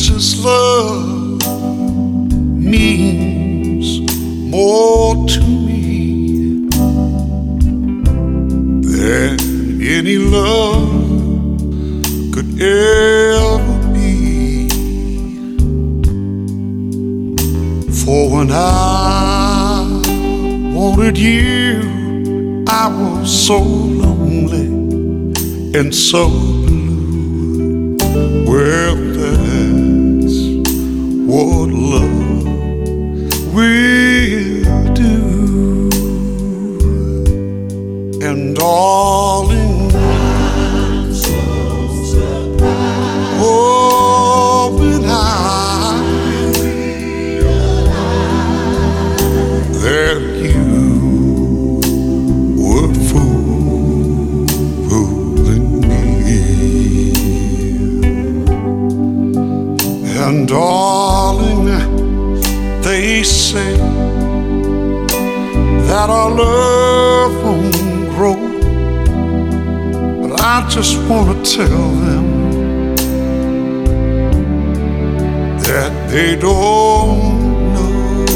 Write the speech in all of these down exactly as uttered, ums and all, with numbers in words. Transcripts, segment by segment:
precious love means more to me than any love could ever be. For when I wanted you, I was so lonely and so blue. Well, that's what love will do. And darling, I'm so surprised. Oh, when I realized that you were fool, fooling me. And darling, they say that our love won't grow, but I just want to tell them that they don't know.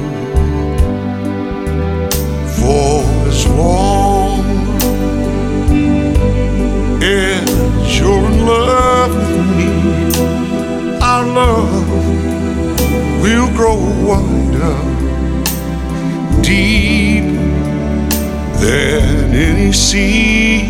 For as long as you're in love with me, our love will grow wider, deep than any sea.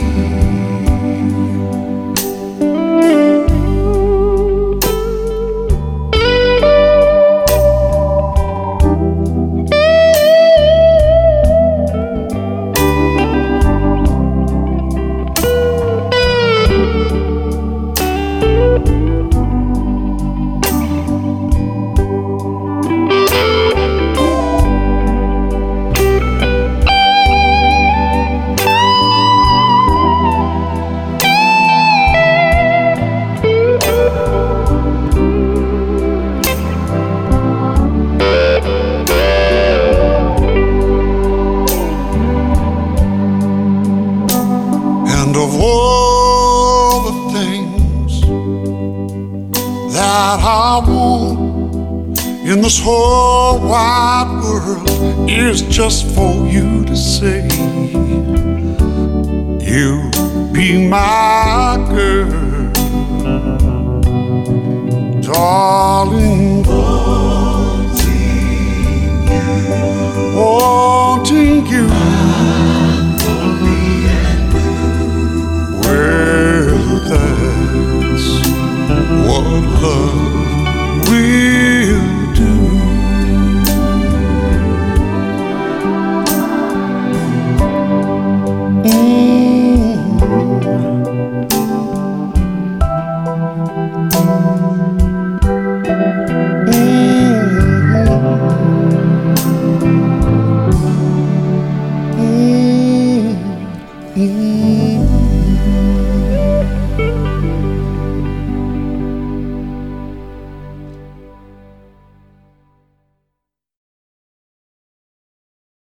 Of all the things that I want in this whole wide world is just for you to say, you be my girl, darling. Wanting you, wanting you. Well, that's what love will do. Mm. Mm. Mm. Mm.